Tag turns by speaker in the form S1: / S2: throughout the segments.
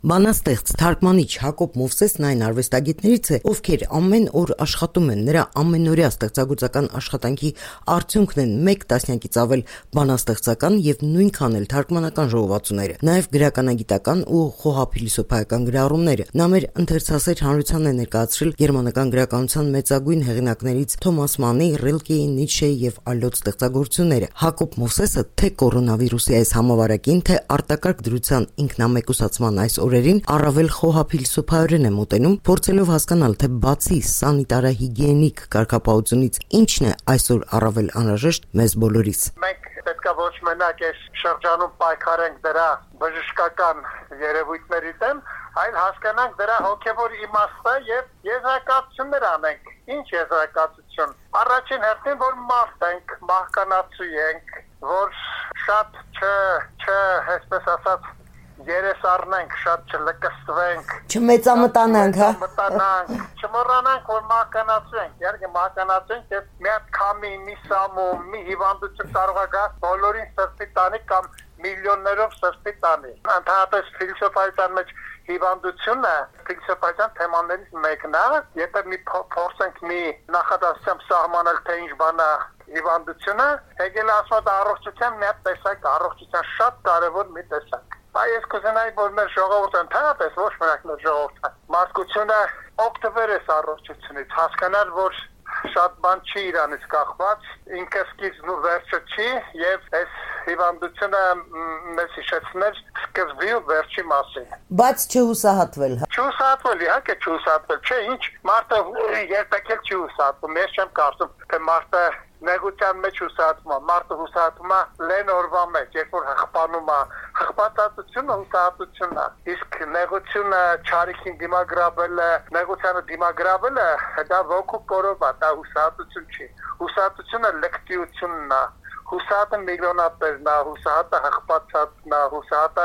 S1: Բանաստեղծ թարգմանիչ Հակոբ Մովսեսն այն արվեստագետներից է, ովքեր ամեն օր աշխատում են, նրա ամենօրյա ստեղծագործական աշխատանքի արդյունքն են մեկ տասնյակից ավել բանաստեղծական եւ նույնքան էլ թարգմանական ժողովածուները, նաեւ գրականագիտական ու խոհափիլիսոփայական գրառումները։ Նա մեր ընթերցասեր հանրությանն է ներկայացրել գերմանական գրականության մեծագույն հեղինակներից Թոմաս Մանի, Ռիլկեի, Նիցշեի եւ այլոց ստեղծագործությունները։ Հակոբ Մովսեսը թե կորոնավիրուսի այս համավարակին, թե արտակարգ դրության ինքնամեկուսացման այս օրերին առավել խոհափիլիսոփայորեն է մոտենում, փորձելով հասկանալ, թե բացի սանիտարահիգիենիկ կարգապահությունից ինչն է այսօր առավել անհրաժեշտ մեզ բոլորիս։
S2: Մենք պետք է ոչ մենակ այս շրջանում պայքարենք դրա բժշկական երևույթների դեմ, այլ հասկանանք դրա հոգևոր իմաստը եւ եզրակացություններ անենք։ Ինչ եզրակացություն։ Առաջին հերթին, որ մարդ ենք, մահկանացու ենք, որ շատ այսպես ասած երես առնենք, շատ չլկստվենք,
S1: չմեծամտանանք,
S2: չմոռանանք, որ մահկանացու ենք, իհարկե մահկանացու ենք եւ մի հատ քամի, մի սամում, մի հիվանդություն կարող է գալ բոլորին սրտի տանի կամ միլիոններով սրտի տանի։ Ընդհանրապես ֆիլիսոփայության մեջ հիվանդությունը ֆիլիսոփայության թեմաներից մեկն է, եթե մի փորձենք մի նախադասությամբ սահմանել, թե ինչ բան է հիվանդությունը, Հեգելը ասում է առողջության մի հատ տեսակ, առողջության շատ կարևոր մի տեսակ։ Այս կուզենայի, որ մեր ժողովուրդը ընդհանրապես ոչ միակ մեր ժողովուրդը մարդկությունը օգտվեր այս առողջությունից, հասկանալ, որ շատ բան չի իրանից կախված, ինքը սկիզբն ու վերջը չի եւ այս հիվանդությունը մեզ հիշեցներ սկզբի ու վերջի մասին։
S1: Բայց չհուսահատվել։
S2: Չհուսահատվել, իհարկե չհուսահատվել, չէ, ինչ մարդը երբեք էլ չի հուսահատվում, ես չեմ կարծում, թե մարդը նեղության մեջ հուսահատում է, մարդը հուսահատում է լեն օրվա մեջ, երբ որ հղպանում է, հղպատածությունը հուսահատությունն է, իսկ նեղությունը չարիքին դիմագրավելը, նեղությանը դիմագրավելը, դա ոգու կորով է, դա հուսահատություն չի, հուսահատությունը լկտիությունն է, հուսահատը միլիոնատերն է, հուսահատը հղպացածն է, հուսահատը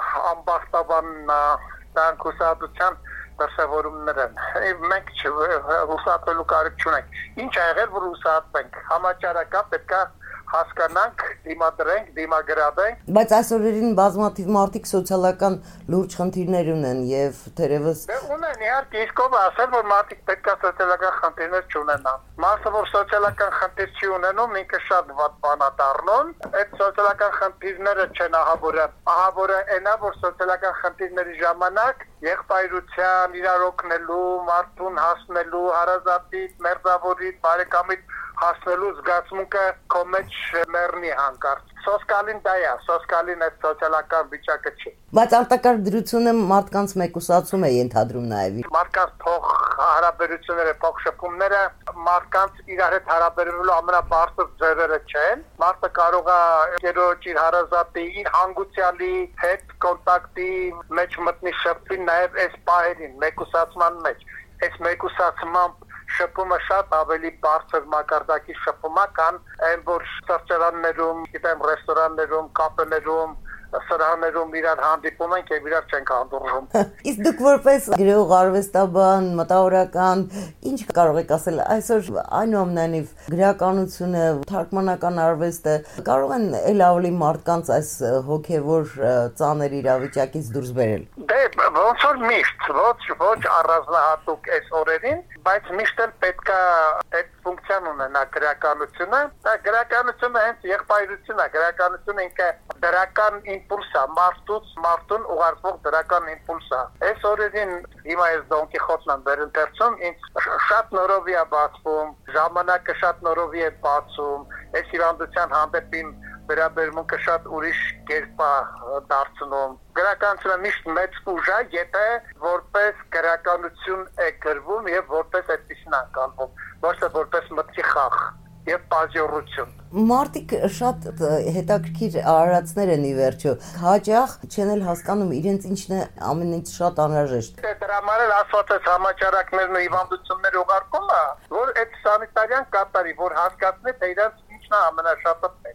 S2: ամբարտավանն է, դրանք հուսահատության դրսևորումներ են։ Մենք հուսահատվելու կարիք չունենք։ Ինչ ա եղել, որ հուսահատվենք։ Համաճարակա պետք է հասկանանք, դիմադրենք, դիմագրավենք։
S1: Բայց այսօրերին բազմաթիվ մարդիկ սոցիալական լուրջ խնդիրներ ունեն եւ թերևս
S2: ունեն, իհարկե, իսկ ով ասել, որ մարդիկ պետք է սոցիալական խնդիրներ չունենան։ Մարդը, որ սոցիալական խնդիր չի ունենում, ինքը շատ վատ բան է դառնում։ Այդ սոցիալական խնդիրները չեն ահավորը։ Ահավորը այն է, որ սոցիալական խնդիրների ժամանակ եղբայրության, իրար օգնելու, մարդուն հասնելու, հարազատից, մերձավորից, բարեկամից հասնելու զգացմունքը քո մեջ մեռնի հանկարծ։ Սոսկալին դա է, սոսկալին այդ սոցիալական վիճակը չի։
S1: Բայց արտակարգ դրությունը մարդկանց մեկուսացում է ենթադրում նաև։
S2: Մարդկանց փող հարաբերությունները, փող շփումները մարդկանց իրար հետ հարաբերվելու ամենաբարձր ձևերը չեն։ Մարդը կարող է երոջ իր հարազատի, իր հանգուցյալի հետ կոնտակտի մեջ մտնի շփվի նաև այս պահերին, մեկուսացման մեջ։ Այս մեկուսացման շփումը շատ ավելի բարձր մակարդակի շփում է, քան այն որ սրճարաններում, գիտեմ, ռեստորաններում, կաֆեներում, սրահներում իրար հանդիպում ենք եւ իրար չենք հանդուրժում։
S1: Իսկ դուք որպես գրող, արվեստաբան, մտավորական, ինչ կարող եք ասել այսօր այնուամենայնիվ գրականությունը, թարգմանական արվեստը կարող են ել ավելի մարդկանց այս հոգեվոր ծանր իրավիճակից դուրս բերել։
S2: Դե ոնց որ միշտ, ոչ առանձնահատուկ այս օրերին, բայց միշտ էլ պետք է այդ ֆունկցիան ունենա գրականությունը։ Դա գրականությունը հենց եղբայրությունն է, գրականությունը ինքը դրական իմպուլս է, մարդուն ուղարկող դրական իմպուլս է։ Այս օրերին հիմա ես Դոն Կիխոտն եմ վերընթերցում, ինձ շատ նորովի է բացվում, ժամանակը շատ նորովի է բացում, այս հիվանդության հանդեպ վերաբերմունքը շատ ուրիշ կերպ է դարձնում։ Գրականությունը միշտ մեծ ուժ է, եթե որպես գրականություն է գրվում եւ որպես այդպեսին անցալվում, ոչ թե որպես մտքի խաղ եւ պազիորություն։
S1: Մարդիկ շատ հետաքրքիր արարածներ են ի վերջո, հաճախ չեն էլ հասկանում իրենց ինչն է ամենից շատ անհրաժեշտ։
S2: Դրա համար էլ ասված է համաճարակներն ու հիվանդություններ ուղարկումը, որ այդ սանիտարիան կատարի, որ հասկացնի թե իրենց ինչն է ամենաշատը պետք։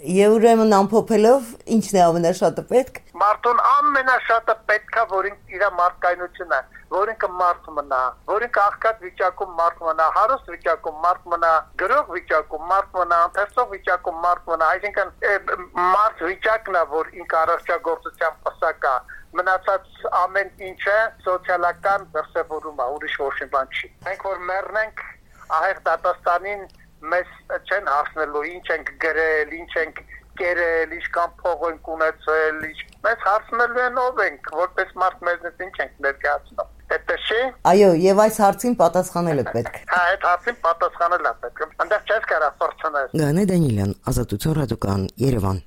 S1: Եվ ուրեմն ամփոփելով ինչն է ամենաշատը պետք։
S2: Մարդուն ամենաշատը պետք է որ իր մարդկայնությունը, որ ինքը մարդ մնա, որ ինքը աղքատ վիճակում մարդ մնա, հարուստ վիճակում մարդ մնա, գրող վիճակում մարդ մնա, ընթերցող վիճակում մարդ մնա, այսինքն մարդ վիճակն է, որ ինքը առողջագործության պսակա, մնացած ամեն ինչը սոցիալական դրսևորում է, ուրիշ ոչ մի բան չի։ Մենք որ մեռնենք, ահեղ դատաստանին մեզ չեն հասնելու, ինչ ենք գրել, ինչ ենք կերել, ինչքան փող ենք ունեցել, մեզ հարցնելու են ով ենք, որպես մարդ մեզնից ինչ ենք ներկայացնում։ Այդպես չի։
S1: Այո, եւ այս հարցին պատասխանելը պետք։
S2: Հա, այդ հարցին պատասխանելը պետք։ Այնտեղ չես կարող փորձել։
S1: Գանե Դանիելյան, Ազատություն ռադիոկան, Երևան։